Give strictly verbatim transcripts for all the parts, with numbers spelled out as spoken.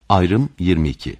Ayrım yirmi iki.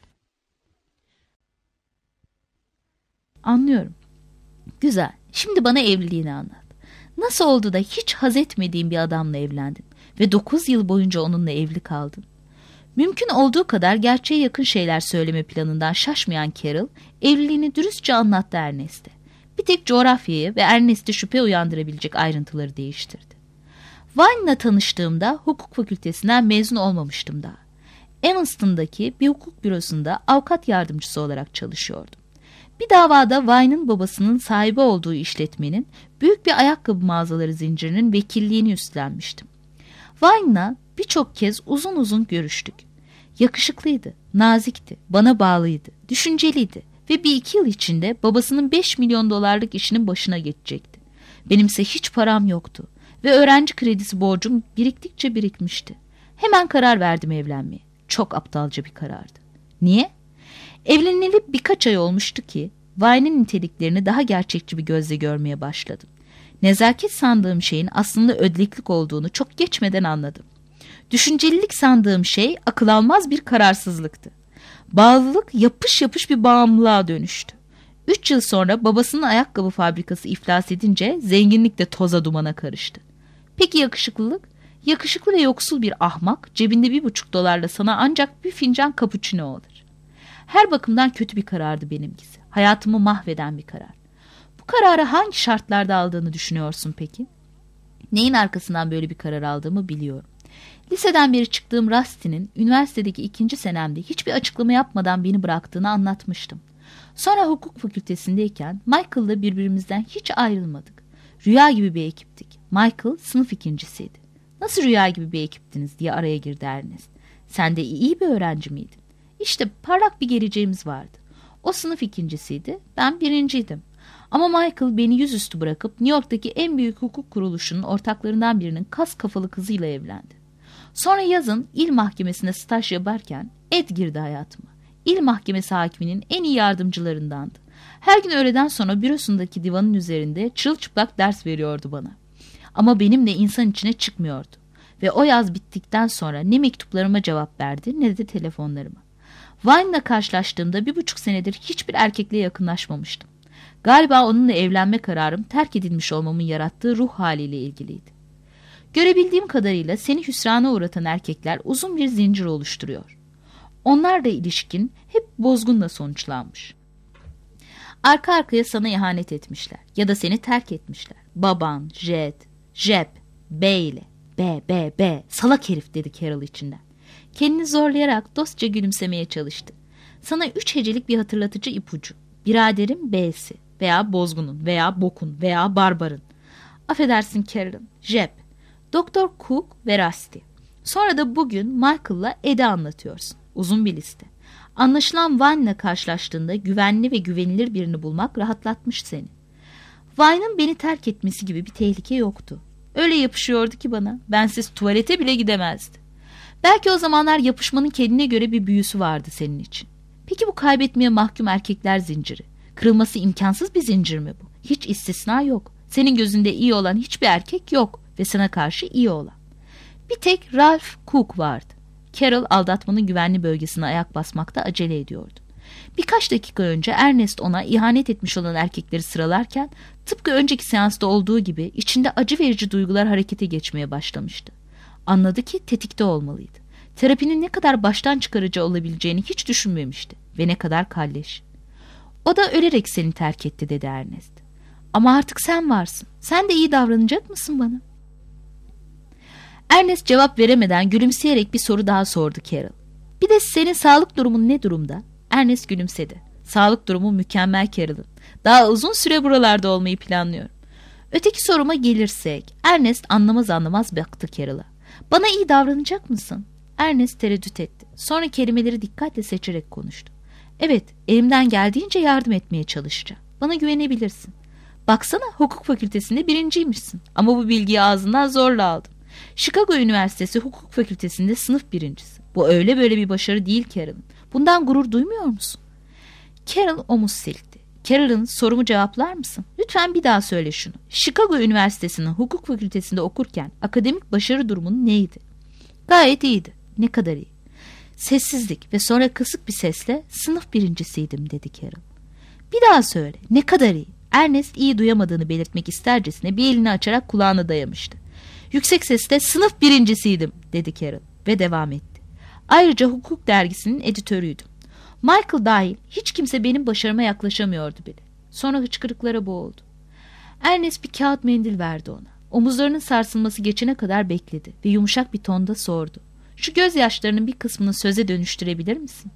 Anlıyorum. Güzel. Şimdi bana evliliğini anlat. Nasıl oldu da hiç haz etmediğin bir adamla evlendin ve dokuz yıl boyunca onunla evli kaldın? Mümkün olduğu kadar gerçeğe yakın şeyler söyleme planından şaşmayan Carol, evliliğini dürüstçe anlattı Ernest'e. Bir tek coğrafyayı ve Ernest'e şüphe uyandırabilecek ayrıntıları değiştirdi. Vine'la tanıştığımda hukuk fakültesinden mezun olmamıştım daha. Evanston'daki bir hukuk bürosunda avukat yardımcısı olarak çalışıyordum. Bir davada Vine'ın babasının sahibi olduğu işletmenin büyük bir ayakkabı mağazaları zincirinin vekilliğini üstlenmiştim. Vine'la birçok kez uzun uzun görüştük. Yakışıklıydı, nazikti, bana bağlıydı, düşünceliydi ve bir iki yıl içinde babasının beş milyon dolarlık işinin başına geçecekti. Benimse hiç param yoktu ve öğrenci kredisi borcum biriktikçe birikmişti. Hemen karar verdim evlenmeye. Çok aptalca bir karardı. Niye? Evleneli birkaç ay olmuştu ki Vine'in niteliklerini daha gerçekçi bir gözle görmeye başladım. Nezaket sandığım şeyin aslında ödleklik olduğunu çok geçmeden anladım. Düşüncelilik sandığım şey akıl almaz bir kararsızlıktı. Bağlılık yapış yapış bir bağımlılığa dönüştü. Üç yıl sonra babasının ayakkabı fabrikası iflas edince zenginlik de toza dumana karıştı. Peki yakışıklılık? Yakışıklı ve yoksul bir ahmak cebinde bir buçuk dolarla sana ancak bir fincan cappuccino alır. Her bakımdan kötü bir karardı benimkisi. Hayatımı mahveden bir karar. Bu kararı hangi şartlarda aldığını düşünüyorsun peki? Neyin arkasından böyle bir karar aldığımı biliyorum. Liseden beri çıktığım Rusty'nin üniversitedeki ikinci senemde hiçbir açıklama yapmadan beni bıraktığını anlatmıştım. Sonra hukuk fakültesindeyken Michael'la birbirimizden hiç ayrılmadık. Rüya gibi bir ekiptik. Michael sınıf ikincisiydi. Nasıl rüya gibi bir ekiptiniz diye araya girdi Ernest. Sen de iyi bir öğrenci miydin? İşte parlak bir geleceğimiz vardı. O sınıf ikincisiydi, ben birinciydim. Ama Michael beni yüzüstü bırakıp New York'taki en büyük hukuk kuruluşunun ortaklarından birinin kas kafalı kızıyla evlendi. Sonra yazın il mahkemesine staj yaparken Ed girdi hayatıma. İl mahkemesi hakiminin en iyi yardımcılarındandı. Her gün öğleden sonra bürosundaki divanın üzerinde çırılçıplak ders veriyordu bana. Ama benimle insan içine çıkmıyordu. Ve o yaz bittikten sonra ne mektuplarıma cevap verdi ne de telefonlarıma. Vine'la karşılaştığımda bir buçuk senedir hiçbir erkekle yakınlaşmamıştım. Galiba onunla evlenme kararım terk edilmiş olmamın yarattığı ruh haliyle ilgiliydi. Görebildiğim kadarıyla seni hüsrana uğratan erkekler uzun bir zincir oluşturuyor. Onlarla ilişkin hep bozgunla sonuçlanmış. Arka arkaya sana ihanet etmişler ya da seni terk etmişler. Baban, Jed, Jeb, B ile. B, B, B, salak herif dedi Carol içinden. Kendini zorlayarak dostça gülümsemeye çalıştı. Sana üç hecelik bir hatırlatıcı ipucu. Biraderim B'si veya bozgunun veya bokun veya barbarın. Affedersin Carol'ın, Jeb, Doktor Cook ve Rusty. Sonra da bugün Michael'la Ed'i anlatıyorsun. Uzun bir liste. Anlaşılan Vine'la karşılaştığında güvenli ve güvenilir birini bulmak rahatlatmış seni. Vine'ın beni terk etmesi gibi bir tehlike yoktu. Öyle yapışıyordu ki bana, bensiz tuvalete bile gidemezdi. Belki o zamanlar yapışmanın kendine göre bir büyüsü vardı senin için. Peki bu kaybetmeye mahkum erkekler zinciri, kırılması imkansız bir zincir mi bu? Hiç istisna yok. Senin gözünde iyi olan hiçbir erkek yok ve sana karşı iyi olan. Bir tek Ralph Cook vardı. Carol aldatmanın güvenli bölgesine ayak basmakta acele ediyordu. Birkaç dakika önce Ernest ona ihanet etmiş olan erkekleri sıralarken tıpkı önceki seansta olduğu gibi içinde acı verici duygular harekete geçmeye başlamıştı. Anladı ki tetikte olmalıydı. Terapinin ne kadar baştan çıkarıcı olabileceğini hiç düşünmemişti ve ne kadar kalleş. O da ölerek seni terk etti dedi Ernest. Ama artık sen varsın. Sen de iyi davranacak mısın bana? Ernest cevap veremeden gülümseyerek bir soru daha sordu Carol. Bir de senin sağlık durumun ne durumda? Ernest gülümsedi. Sağlık durumu mükemmel Carol'ın. Daha uzun süre buralarda olmayı planlıyorum. Öteki soruma gelirsek, Ernest anlamaz anlamaz baktı Carol'a. Bana iyi davranacak mısın? Ernest tereddüt etti. Sonra kelimeleri dikkatle seçerek konuştu. Evet, elimden geldiğince yardım etmeye çalışacağım. Bana güvenebilirsin. Baksana, hukuk fakültesinde birinciymişsin. Ama bu bilgiyi ağzından zorla aldım. Chicago Üniversitesi Hukuk Fakültesinde sınıf birincisi. Bu öyle böyle bir başarı değil Carol'ın. Bundan gurur duymuyor musun? Carol omuz silkti. Carol'ın sorumu cevaplar mısın? Lütfen bir daha söyle şunu. Chicago Üniversitesi'nin hukuk fakültesinde okurken akademik başarı durumun neydi? Gayet iyiydi. Ne kadar iyi? Sessizlik ve sonra kısık bir sesle sınıf birincisiydim dedi Carol. Bir daha söyle, ne kadar iyi? Ernest iyi duyamadığını belirtmek istercesine bir elini açarak kulağına dayamıştı. Yüksek sesle sınıf birincisiydim dedi Carol ve devam etti. Ayrıca hukuk dergisinin editörüydüm. Michael dahil hiç kimse benim başarıma yaklaşamıyordu bile. Sonra hıçkırıklara boğuldu. Ernest bir kağıt mendil verdi ona. Omuzlarının sarsılması geçene kadar bekledi ve yumuşak bir tonda sordu. Şu gözyaşlarının bir kısmını söze dönüştürebilir misin?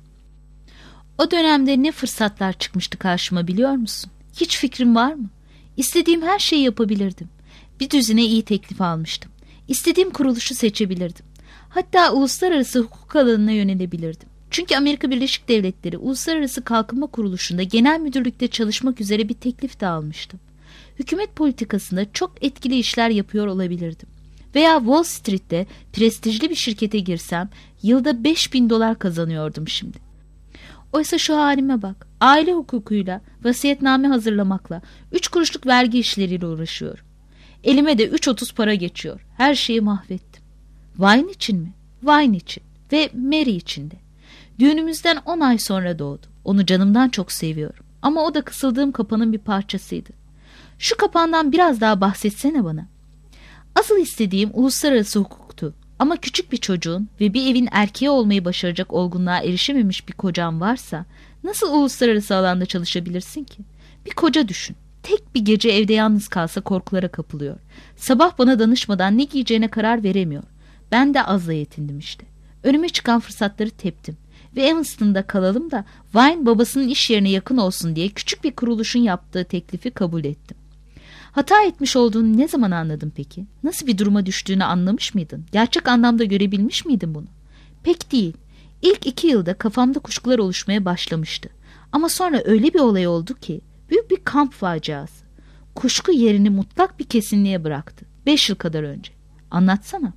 O dönemde ne fırsatlar çıkmıştı karşıma biliyor musun? Hiç fikrin var mı? İstediğim her şeyi yapabilirdim. Bir düzine iyi teklif almıştım. İstediğim kuruluşu seçebilirdim. Hatta uluslararası hukuk alanına yönelebilirdim. Çünkü Amerika Birleşik Devletleri Uluslararası Kalkınma Kuruluşu'nda genel müdürlükte çalışmak üzere bir teklif de almıştım. Hükümet politikasında çok etkili işler yapıyor olabilirdim. Veya Wall Street'te prestijli bir şirkete girsem yılda beş bin dolar kazanıyordum şimdi. Oysa şu halime bak, aile hukukuyla, vasiyetname hazırlamakla, üç kuruşluk vergi işleriyle uğraşıyorum. Elime de üç otuz para geçiyor. Her şeyi mahvettim. Wayne için mi? Wayne için ve Mary için de. Düğünümüzden on ay sonra doğdu. Onu canımdan çok seviyorum. Ama o da kısıldığım kapanın bir parçasıydı. Şu kapandan biraz daha bahsetsene bana. Asıl istediğim uluslararası hukuktu. Ama küçük bir çocuğun ve bir evin erkeği olmayı başaracak olgunluğa erişememiş bir kocan varsa nasıl uluslararası alanda çalışabilirsin ki? Bir koca düşün. Tek bir gece evde yalnız kalsa korkulara kapılıyor. Sabah bana danışmadan ne giyeceğine karar veremiyor. Ben de azla yetindim işte. Önüme çıkan fırsatları teptim. Ve Evanston'da kalalım da Wayne babasının iş yerine yakın olsun diye küçük bir kuruluşun yaptığı teklifi kabul ettim. Hata etmiş olduğunu ne zaman anladın peki? Nasıl bir duruma düştüğünü anlamış mıydın? Gerçek anlamda görebilmiş miydin bunu? Pek değil. İlk iki yılda kafamda kuşkular oluşmaya başlamıştı. Ama sonra öyle bir olay oldu ki büyük bir kamp faciası. Kuşku yerini mutlak bir kesinliğe bıraktı. Beş yıl kadar önce. Anlatsana.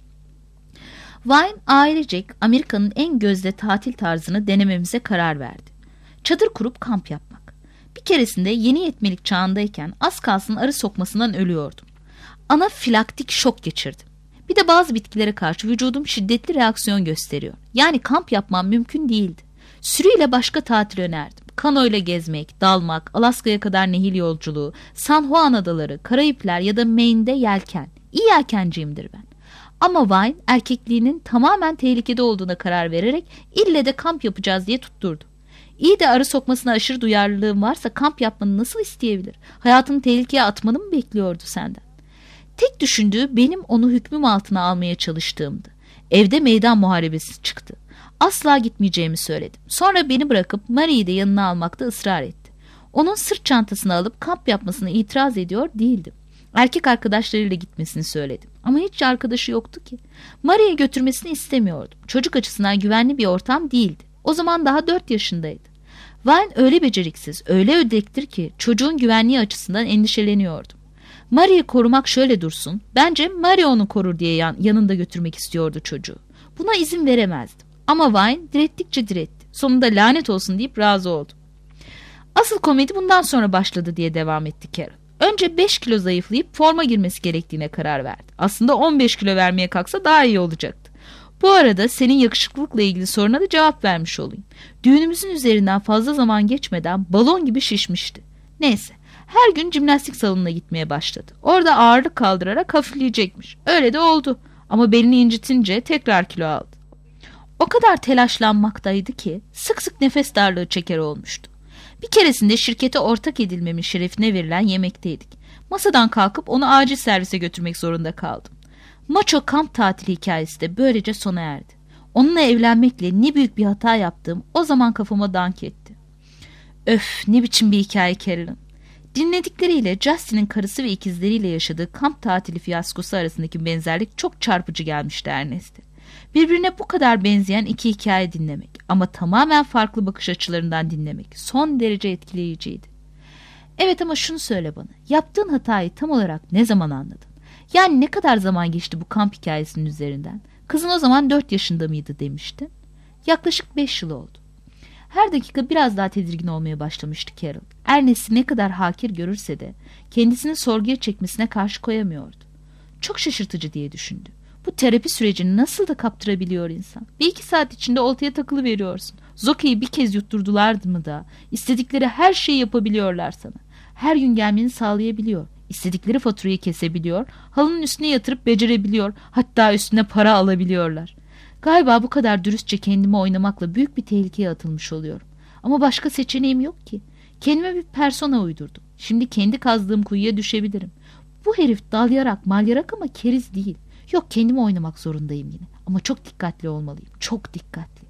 Wayne ailecek Amerika'nın en gözde tatil tarzını denememize karar verdi. Çadır kurup kamp yapmak. Bir keresinde yeni yetmelik çağındayken az kalsın arı sokmasından ölüyordum. Anafilaktik şok geçirdim. Bir de bazı bitkilere karşı vücudum şiddetli reaksiyon gösteriyor. Yani kamp yapmam mümkün değildi. Sürüyle başka tatil önerdim. Kanoyla gezmek, dalmak, Alaska'ya kadar nehir yolculuğu, San Juan adaları, Karayipler ya da Maine'de yelken. İyi yelkenciyimdir ben. Ama Wayne erkekliğinin tamamen tehlikede olduğuna karar vererek ille de kamp yapacağız diye tutturdu. İyi de arı sokmasına aşırı duyarlılığın varsa kamp yapmanı nasıl isteyebilir? Hayatını tehlikeye atmanı mı bekliyordu senden? Tek düşündüğü benim onu hükmüm altına almaya çalıştığımdı. Evde meydan muharebesi çıktı. Asla gitmeyeceğimi söyledim. Sonra beni bırakıp Mary'i de yanına almakta ısrar etti. Onun sırt çantasını alıp kamp yapmasına itiraz ediyor değildim. Erkek arkadaşlarıyla gitmesini söyledim. Ama hiç arkadaşı yoktu ki. Mary'i götürmesini istemiyordum. Çocuk açısından güvenli bir ortam değildi. O zaman daha dört yaşındaydı. Wayne öyle beceriksiz, öyle ödektir ki çocuğun güvenliği açısından endişeleniyordum. Mary'i korumak şöyle dursun. Bence Mary onu korur diye yan, yanında götürmek istiyordu çocuğu. Buna izin veremezdim. Ama Wayne direttikçe diretti. Sonunda lanet olsun deyip razı oldu. Asıl komedi bundan sonra başladı diye devam etti Carol. Önce beş kilo zayıflayıp forma girmesi gerektiğine karar verdi. Aslında on beş kilo vermeye kalksa daha iyi olacaktı. Bu arada senin yakışıklılıkla ilgili soruna da cevap vermiş olayım. Düğünümüzün üzerinden fazla zaman geçmeden balon gibi şişmişti. Neyse, her gün jimnastik salonuna gitmeye başladı. Orada ağırlık kaldırarak hafifleyecekmiş. Öyle de oldu. Ama belini incitince tekrar kilo aldı. O kadar telaşlanmaktaydı ki sık sık nefes darlığı çeker olmuştu. Bir keresinde şirkete ortak edilmemin şerefine verilen yemekteydik. Masadan kalkıp onu acil servise götürmek zorunda kaldım. Maço kamp tatili hikayesi de böylece sona erdi. Onunla evlenmekle ne büyük bir hata yaptığım o zaman kafama dank etti. Öf, ne biçim bir hikaye Carol'ın. Dinledikleriyle Justin'in karısı ve ikizleriyle yaşadığı kamp tatili fiyaskosu arasındaki benzerlik çok çarpıcı gelmişti Ernest'e. Birbirine bu kadar benzeyen iki hikaye dinlemek ama tamamen farklı bakış açılarından dinlemek son derece etkileyiciydi. Evet, ama şunu söyle bana, yaptığın hatayı tam olarak ne zaman anladın? Yani ne kadar zaman geçti bu kamp hikayesinin üzerinden? Kızın o zaman dört yaşında mıydı demiştin? Yaklaşık beş yıl oldu. Her dakika biraz daha tedirgin olmaya başlamıştı Carol. Ernest'i ne kadar hakir görürse de kendisini sorguya çekmesine karşı koyamıyordu. Çok şaşırtıcı diye düşündü. Bu terapi sürecini nasıl da kaptırabiliyor insan. Bir iki saat içinde oltaya takılı veriyorsun. Zoka'yı bir kez yutturdular mı da istedikleri her şeyi yapabiliyorlar sana. Her gün gelmeni sağlayabiliyor. İstedikleri faturayı kesebiliyor. Halının üstüne yatırıp becerebiliyor. Hatta üstüne para alabiliyorlar. Galiba bu kadar dürüstçe kendimi oynamakla büyük bir tehlikeye atılmış oluyorum. Ama başka seçeneğim yok ki. Kendime bir persona uydurdum. Şimdi kendi kazdığım kuyuya düşebilirim. Bu herif dalyarak malyarak ama keriz değil. Yok, kendimi oynamak zorundayım yine. Ama çok dikkatli olmalıyım. Çok dikkatli.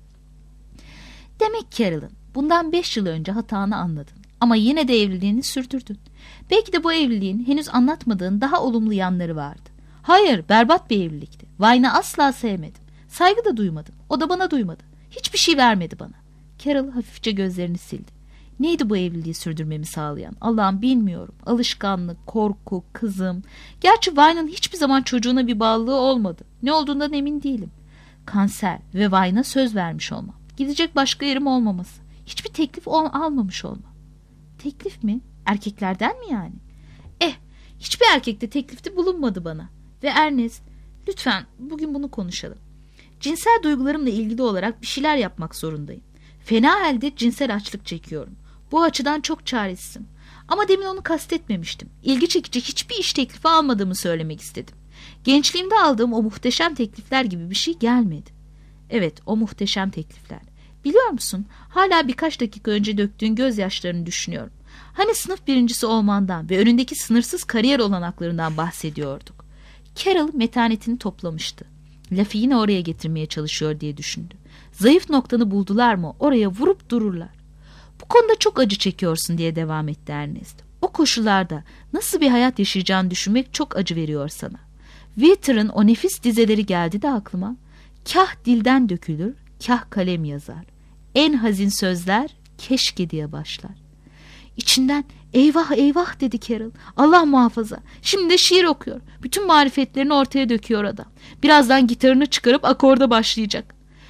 Demek Carol'ın bundan beş yıl önce hatanı anladın. Ama yine de evliliğini sürdürdün. Belki de bu evliliğin henüz anlatmadığın daha olumlu yanları vardı. Hayır, berbat bir evlilikti. Vine'ı asla sevmedim. Saygı da duymadım. O da bana duymadı. Hiçbir şey vermedi bana. Carol hafifçe gözlerini sildi. Neydi bu evliliği sürdürmemi sağlayan? Allah'ım bilmiyorum. Alışkanlık, korku, kızım. Gerçi Vine'ın hiçbir zaman çocuğuna bir bağlılığı olmadı. Ne olduğundan emin değilim. Kanser ve Vine'a söz vermiş olmam. Gidecek başka yerim olmaması. Hiçbir teklif ol- almamış olmam. Teklif mi? Erkeklerden mi yani? Eh, hiçbir erkekte teklifte bulunmadı bana. Ve Ernest, lütfen bugün bunu konuşalım. Cinsel duygularımla ilgili olarak bir şeyler yapmak zorundayım. Fena halde cinsel açlık çekiyorum. Bu açıdan çok çaresizim. Ama demin onu kastetmemiştim. İlgi çekici hiçbir iş teklifi almadığımı söylemek istedim. Gençliğimde aldığım o muhteşem teklifler gibi bir şey gelmedi. Evet, o muhteşem teklifler. Biliyor musun, hala birkaç dakika önce döktüğün gözyaşlarını düşünüyorum. Hani sınıf birincisi olmandan ve önündeki sınırsız kariyer olanaklarından bahsediyorduk. Carol metanetini toplamıştı. Lafı yine oraya getirmeye çalışıyor diye düşündü. Zayıf noktanı buldular mı oraya vurup dururlar. Bu konuda çok acı çekiyorsun diye devam etti Ernest. O koşullarda nasıl bir hayat yaşayacağını düşünmek çok acı veriyor sana. Walter'ın o nefis dizeleri geldi de aklıma. Kah dilden dökülür, kah kalem yazar. En hazin sözler keşke diye başlar. İçinden eyvah eyvah dedi Carol. Allah muhafaza. Şimdi de şiir okuyor. Bütün marifetlerini ortaya döküyor adam. Birazdan gitarını çıkarıp akorda başlayacak.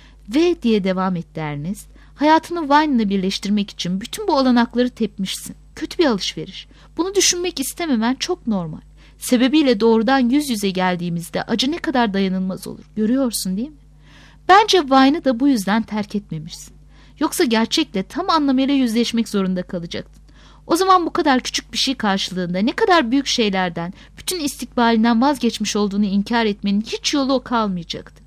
Ve diye devam etti Ernest. Hayatını Vine'la birleştirmek için bütün bu olanakları tepmişsin. Kötü bir alışveriş. Bunu düşünmek istememen çok normal. Sebebiyle doğrudan yüz yüze geldiğimizde acı ne kadar dayanılmaz olur. Görüyorsun değil mi? Bence Vine'ı da bu yüzden terk etmemişsin. Yoksa gerçekle tam anlamıyla yüzleşmek zorunda kalacaktın. O zaman bu kadar küçük bir şey karşılığında ne kadar büyük şeylerden, bütün istikbalinden vazgeçmiş olduğunu inkar etmenin hiç yolu kalmayacaktı.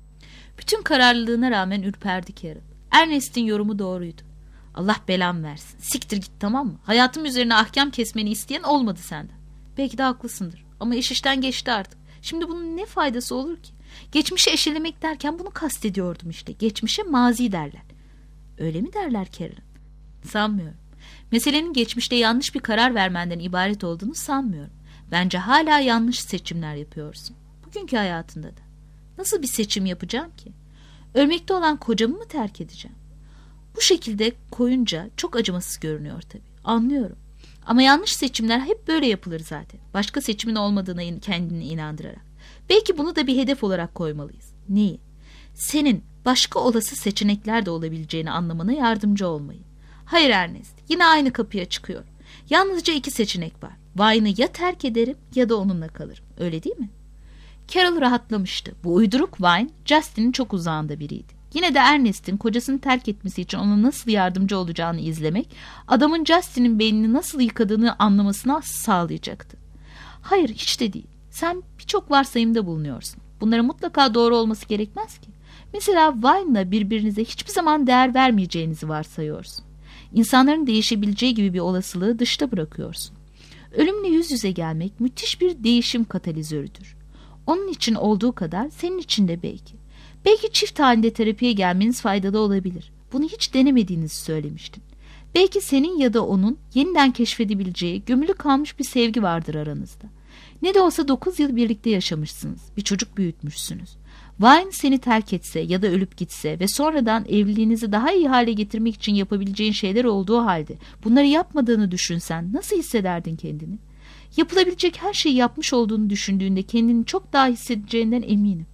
Bütün kararlılığına rağmen ürperdi Carol. Ernest'in yorumu doğruydu. Allah belam versin. Siktir git, tamam mı? Hayatım üzerine ahkam kesmeni isteyen olmadı senden. Belki de haklısındır. Ama iş işten geçti artık. Şimdi bunun ne faydası olur ki? Geçmişi eşelemek derken bunu kastediyordum işte. Geçmişe mazi derler. Öyle mi derler Carol? Sanmıyorum. Meselenin geçmişte yanlış bir karar vermenden ibaret olduğunu sanmıyorum. Bence hala yanlış seçimler yapıyorsun. Bugünkü hayatında da. Nasıl bir seçim yapacağım ki? Ölmekte olan kocamı mı terk edeceğim? Bu şekilde koyunca çok acımasız görünüyor tabii. Anlıyorum. Ama yanlış seçimler hep böyle yapılır zaten. Başka seçimin olmadığına kendini inandırarak. Belki bunu da bir hedef olarak koymalıyız. Neyi? Senin başka olası seçenekler de olabileceğini anlamana yardımcı olmayı. Hayır Ernest, yine aynı kapıya çıkıyor. Yalnızca iki seçenek var. Vine'ı ya terk ederim ya da onunla kalırım. Öyle değil mi? Carol rahatlamıştı. Bu uyduruk Vine, Justin'in çok uzağında biriydi. Yine de Ernest'in kocasını terk etmesi için ona nasıl yardımcı olacağını izlemek, adamın Justin'in beynini nasıl yıkadığını anlamasına sağlayacaktı. Hayır, hiç de değil. Sen birçok varsayımda bulunuyorsun. Bunların mutlaka doğru olması gerekmez ki. Mesela Vine'la birbirinize hiçbir zaman değer vermeyeceğinizi varsayıyorsun. İnsanların değişebileceği gibi bir olasılığı dışta bırakıyorsun. Ölümle yüz yüze gelmek müthiş bir değişim katalizörüdür. Onun için olduğu kadar senin için de belki. Belki çift halinde terapiye gelmeniz faydalı olabilir. Bunu hiç denemediğinizi söylemiştin. Belki senin ya da onun yeniden keşfedebileceği gömülü kalmış bir sevgi vardır aranızda. Ne de olsa dokuz yıl birlikte yaşamışsınız. Bir çocuk büyütmüşsünüz. Vine seni terk etse ya da ölüp gitse ve sonradan evliliğinizi daha iyi hale getirmek için yapabileceğin şeyler olduğu halde bunları yapmadığını düşünsen nasıl hissederdin kendini? Yapılabilecek her şeyi yapmış olduğunu düşündüğünde kendini çok daha hissedeceğinden eminim.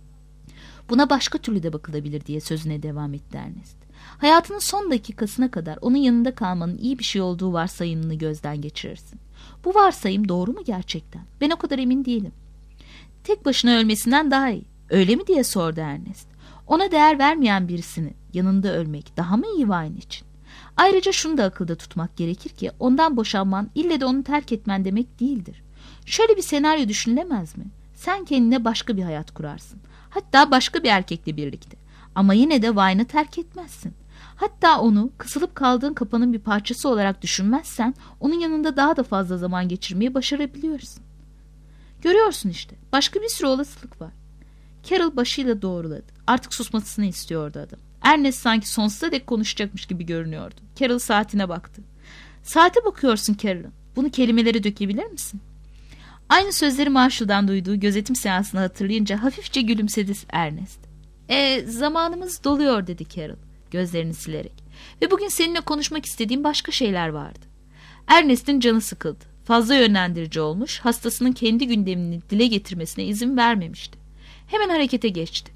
Buna başka türlü de bakılabilir diye sözüne devam etti Ernest. Hayatının son dakikasına kadar onun yanında kalmanın iyi bir şey olduğu varsayımını gözden geçirirsin. Bu varsayım doğru mu gerçekten? Ben o kadar emin değilim. Tek başına ölmesinden daha iyi. Öyle mi diye sordu Ernest. Ona değer vermeyen birisinin yanında ölmek daha mı iyi Vine için? Ayrıca şunu da akılda tutmak gerekir ki ondan boşanman ille de onu terk etmen demek değildir. Şöyle bir senaryo düşünülemez mi? Sen kendine başka bir hayat kurarsın. Hatta başka bir erkekle birlikte. Ama yine de Vine'ı terk etmezsin. Hatta onu kısılıp kaldığın kapanın bir parçası olarak düşünmezsen onun yanında daha da fazla zaman geçirmeyi başarabiliyorsun. Görüyorsun işte. Başka bir sürü olasılık var. Carol başıyla doğruladı. Artık susmasını istiyordu adam. Ernest sanki sonsuza dek konuşacakmış gibi görünüyordu. Carol saatine baktı. Saate bakıyorsun Carol. Bunu kelimelere dökebilir misin? Aynı sözleri Marshall'dan duyduğu gözetim seansını hatırlayınca hafifçe gülümsedi Ernest. E, zamanımız doluyor dedi Carol gözlerini silerek. Ve bugün seninle konuşmak istediğim başka şeyler vardı. Ernest'in canı sıkıldı. Fazla yönlendirici olmuş, hastasının kendi gündemini dile getirmesine izin vermemişti. Hemen harekete geçti.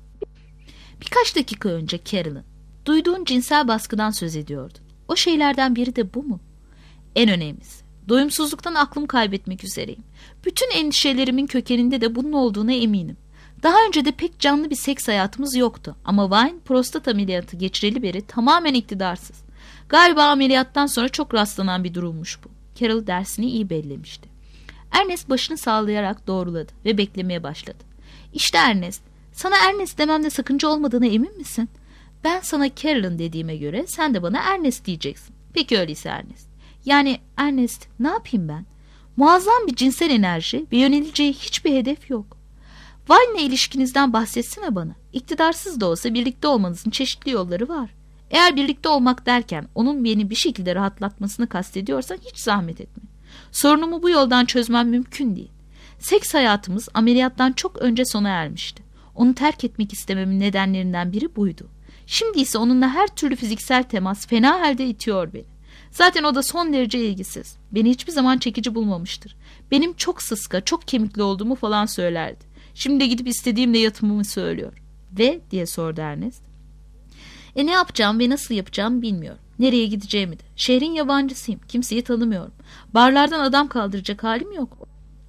Birkaç dakika önce Carol'ın duyduğun cinsel baskıdan söz ediyordun. O şeylerden biri de bu mu? En önemlisi. Doyumsuzluktan aklım kaybetmek üzereyim. Bütün endişelerimin kökeninde de bunun olduğuna eminim. Daha önce de pek canlı bir seks hayatımız yoktu. Ama Vine prostat ameliyatı geçireli beri tamamen iktidarsız. Galiba ameliyattan sonra çok rastlanan bir durummuş bu. Carol dersini iyi bellemişti. Ernest başını sallayarak doğruladı ve beklemeye başladı. İşte Ernest, sana Ernest dememde sakınca olmadığına emin misin? Ben sana Carol'ın dediğime göre sen de bana Ernest diyeceksin. Peki öyleyse Ernest. Yani Ernest, ne yapayım ben? Muazzam bir cinsel enerji ve yöneleceği hiçbir hedef yok. Vine'le ilişkinizden bahsetsene bana. İktidarsız da olsa birlikte olmanızın çeşitli yolları var. Eğer birlikte olmak derken onun beni bir şekilde rahatlatmasını kastediyorsan hiç zahmet etme. Sorunumu bu yoldan çözmem mümkün değil. Seks hayatımız ameliyattan çok önce sona ermişti. Onu terk etmek istememin nedenlerinden biri buydu. Şimdi ise onunla her türlü fiziksel temas fena halde itiyor beni. Zaten o da son derece ilgisiz. Beni hiçbir zaman çekici bulmamıştır. Benim çok sıska, çok kemikli olduğumu falan söylerdi. Şimdi de gidip istediğimle yatımımı söylüyor. Ve diye sordu Ernest. E ne yapacağım ve nasıl yapacağımı bilmiyorum. Nereye gideceğimi de. Şehrin yabancısıyım. Kimseyi tanımıyorum. Barlardan adam kaldıracak halim yok.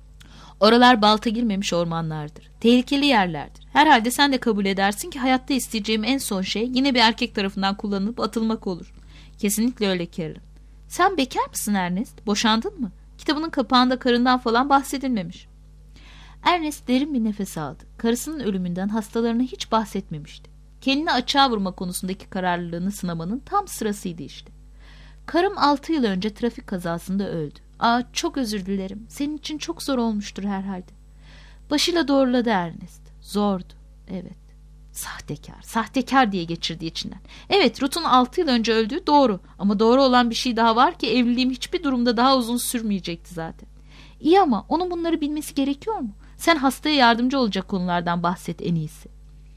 Oralar balta girmemiş ormanlardır. Tehlikeli yerlerdir. Herhalde sen de kabul edersin ki hayatta isteyeceğim en son şey yine bir erkek tarafından kullanılıp atılmak olur. Kesinlikle öyle Carol. Sen bekar mısın Ernest? Boşandın mı? Kitabının kapağında karından falan bahsedilmemiş. Ernest derin bir nefes aldı. Karısının ölümünden hastalarına hiç bahsetmemişti. Kendini açığa vurma konusundaki kararlılığını sınamanın tam sırasıydı işte. Karım altı yıl önce trafik kazasında öldü. Aa, çok özür dilerim. Senin için çok zor olmuştur herhalde. Başıyla doğruladı Ernest. Zordu. Evet. Sahtekar, sahtekar diye geçirdi içinden. Evet, Ruth'un altı yıl önce öldüğü doğru. Ama doğru olan bir şey daha var ki evliliğim hiçbir durumda daha uzun sürmeyecekti zaten. İyi ama onun bunları bilmesi gerekiyor mu? Sen hastaya yardımcı olacak konulardan bahset en iyisi.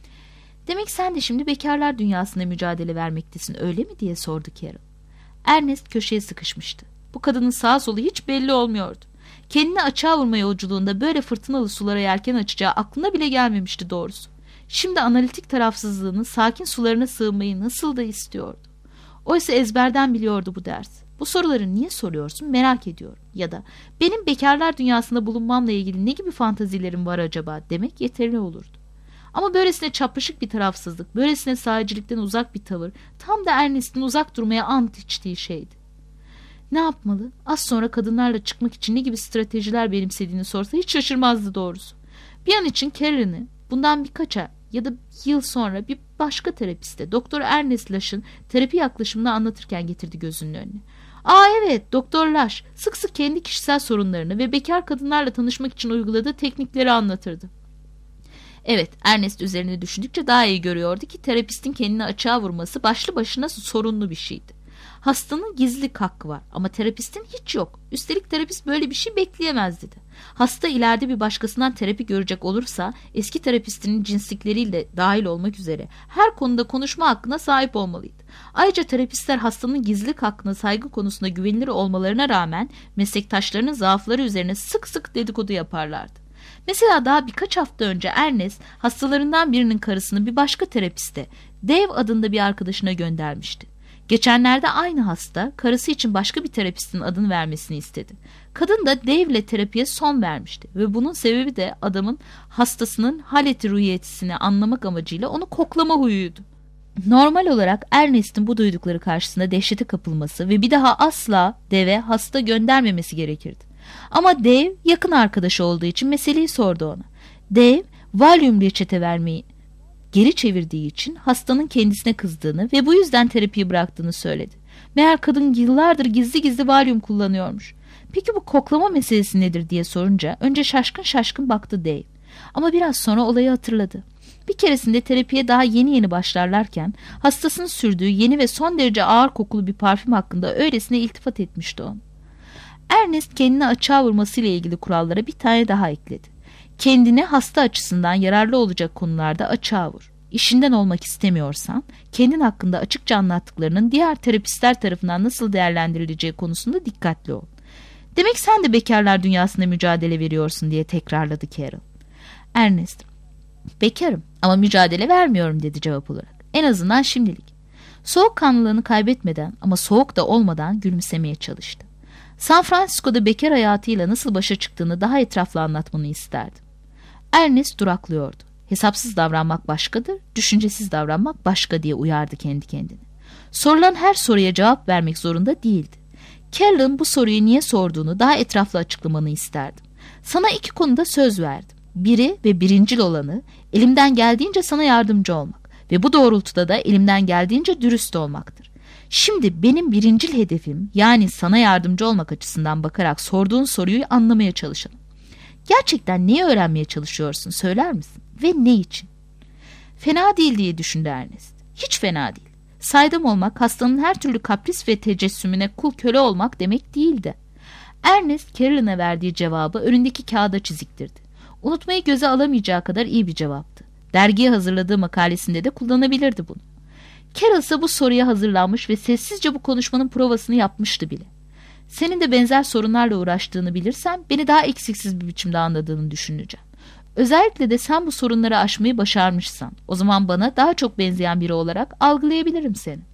Demek sen de şimdi bekarlar dünyasında mücadele vermektesin öyle mi diye sordu Carol. Ernest köşeye sıkışmıştı. Bu kadının sağa solu hiç belli olmuyordu. Kendini açığa vurma yolculuğunda böyle fırtınalı sulara yelken açacağı aklına bile gelmemişti doğrusu. Şimdi analitik tarafsızlığının sakin sularına sığmayı nasıl da istiyordu. Oysa ezberden biliyordu bu dersi. Bu soruları niye soruyorsun merak ediyorum. Ya da benim bekarlar dünyasında bulunmamla ilgili ne gibi fantazilerim var acaba demek yeterli olurdu. Ama böylesine çapraşık bir tarafsızlık, böylesine sahicilikten uzak bir tavır tam da Ernest'in uzak durmaya ant içtiği şeydi. Ne yapmalı? Az sonra kadınlarla çıkmak için ne gibi stratejiler benimsediğini sorsa hiç şaşırmazdı doğrusu. Bir an için Carol'ını bundan birkaç ay ya da yıl sonra bir başka terapiste Doktor Ernest Lash'ın terapi yaklaşımını anlatırken getirdi gözünün önüne. Aa evet, Doktor Lash sık sık kendi kişisel sorunlarını ve bekar kadınlarla tanışmak için uyguladığı teknikleri anlatırdı. Evet, Ernest üzerine düşündükçe daha iyi görüyordu ki terapistin kendini açığa vurması başlı başına sorunlu bir şeydi. Hastanın gizlilik hakkı var ama terapistin hiç yok. Üstelik terapist böyle bir şey bekleyemez dedi. Hasta ileride bir başkasından terapi görecek olursa eski terapistinin cinslikleriyle dahil olmak üzere her konuda konuşma hakkına sahip olmalıydı. Ayrıca terapistler hastanın gizlilik hakkına saygı konusunda güvenilir olmalarına rağmen meslektaşlarının zaafları üzerine sık sık dedikodu yaparlardı. Mesela daha birkaç hafta önce Ernest hastalarından birinin karısını bir başka terapiste, Dave adında bir arkadaşına göndermişti. Geçenlerde aynı hasta karısı için başka bir terapistin adını vermesini istedi. Kadın da Dave'le terapiye son vermişti ve bunun sebebi de adamın hastasının haleti ruhiyetini anlamak amacıyla onu koklama huyuydu. Normal olarak Ernest'in bu duydukları karşısında dehşete kapılması ve bir daha asla Dave'e hasta göndermemesi gerekirdi. Ama Dave yakın arkadaşı olduğu için meseleyi sordu ona. Dave, Valium reçete vermeyi geri çevirdiği için hastanın kendisine kızdığını ve bu yüzden terapiyi bıraktığını söyledi. Meğer kadın yıllardır gizli gizli Valium kullanıyormuş. Peki bu koklama meselesi nedir diye sorunca önce şaşkın şaşkın baktı Dave. Ama biraz sonra olayı hatırladı. Bir keresinde terapiye daha yeni yeni başlarlarken hastasının sürdüğü yeni ve son derece ağır kokulu bir parfüm hakkında öylesine iltifat etmişti onu. Ernest kendini açığa vurmasıyla ilgili kurallara bir tane daha ekledi. Kendini hasta açısından yararlı olacak konularda açığa vur. İşinden olmak istemiyorsan kendin hakkında açıkça anlattıklarının diğer terapistler tarafından nasıl değerlendirileceği konusunda dikkatli ol. Demek sen de bekarlar dünyasında mücadele veriyorsun diye tekrarladı Carol. Ernest, bekarım ama mücadele vermiyorum dedi cevap olarak. En azından şimdilik. Soğukkanlılığını kaybetmeden ama soğuk da olmadan gülümsemeye çalıştı. San Francisco'da bekar hayatıyla nasıl başa çıktığını daha etraflı anlatmanı isterdim. Ernest duraklıyordu. Hesapsız davranmak başkadır, düşüncesiz davranmak başka diye uyardı kendi kendine. Sorulan her soruya cevap vermek zorunda değildi. Carol'ın bu soruyu niye sorduğunu daha etraflı açıklamanı isterdim. Sana iki konuda söz verdim. Biri ve birincil olanı elimden geldiğince sana yardımcı olmak ve bu doğrultuda da elimden geldiğince dürüst olmaktır. Şimdi benim birincil hedefim, yani sana yardımcı olmak açısından bakarak sorduğun soruyu anlamaya çalışalım. Gerçekten neyi öğrenmeye çalışıyorsun, söyler misin? Ve ne için? Fena değil diye düşündü Ernest. Hiç fena değil. Saydam olmak, hastanın her türlü kapris ve tecessümüne kul köle olmak demek değildi. Ernest, Carol'ına verdiği cevabı önündeki kağıda çiziktirdi. Unutmayı göze alamayacağı kadar iyi bir cevaptı. Dergiye hazırladığı makalesinde de kullanabilirdi bunu. Carol ise bu soruya hazırlanmış ve sessizce bu konuşmanın provasını yapmıştı bile. Senin de benzer sorunlarla uğraştığını bilirsem beni daha eksiksiz bir biçimde anladığını düşüneceğim. Özellikle de sen bu sorunları aşmayı başarmışsan, o zaman bana daha çok benzeyen biri olarak algılayabilirim seni.